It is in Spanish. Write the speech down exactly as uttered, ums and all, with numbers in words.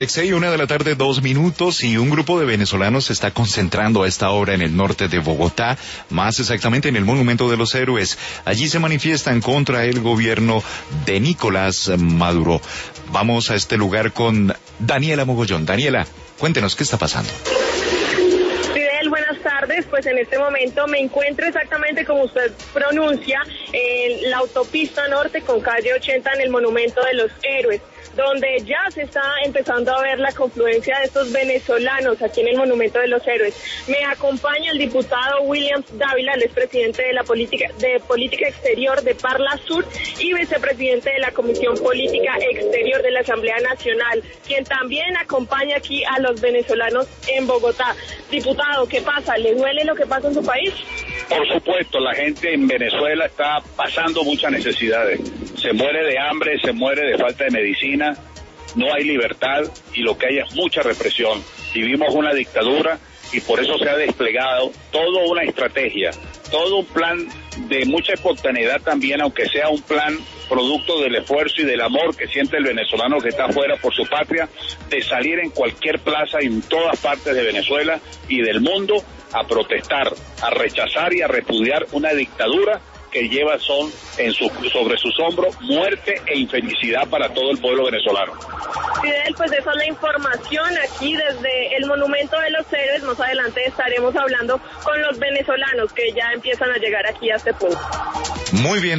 seis, una de la tarde, dos minutos, y un grupo de venezolanos se está concentrando a esta hora en el norte de Bogotá, más exactamente en el Monumento de los Héroes. Allí se manifiestan contra el gobierno de Nicolás Maduro. Vamos a este lugar con Daniela Mogollón. Daniela, cuéntenos qué está pasando. Buenas tardes, pues en este momento me encuentro exactamente como usted pronuncia en la autopista norte con calle ochenta en el Monumento de los Héroes, donde ya se está empezando a ver la confluencia de estos venezolanos aquí en el Monumento de los Héroes. Me acompaña el diputado Williams Dávila, el expresidente de la política de política exterior de Parla Sur y vicepresidente de la Comisión Política Exterior de la Asamblea Nacional, quien también acompaña aquí a los venezolanos en Bogotá. Diputado, ¿qué pasa? ¿Le duele lo que pasa en su país? Por supuesto, la gente en Venezuela está pasando muchas necesidades. Se muere de hambre, se muere de falta de medicina, no hay libertad y lo que hay es mucha represión. Vivimos una dictadura y por eso se ha desplegado toda una estrategia, todo un plan de mucha espontaneidad también, aunque sea un plan producto del esfuerzo y del amor que siente el venezolano que está afuera por su patria, de salir en cualquier plaza en todas partes de Venezuela y del mundo a protestar, a rechazar y a repudiar una dictadura que lleva son en su, sobre sus hombros muerte e infelicidad para todo el pueblo venezolano. Fidel, pues esa es la información aquí desde el Monumento de los Héroes. Más adelante estaremos hablando con los venezolanos que ya empiezan a llegar aquí a este punto. Muy bien.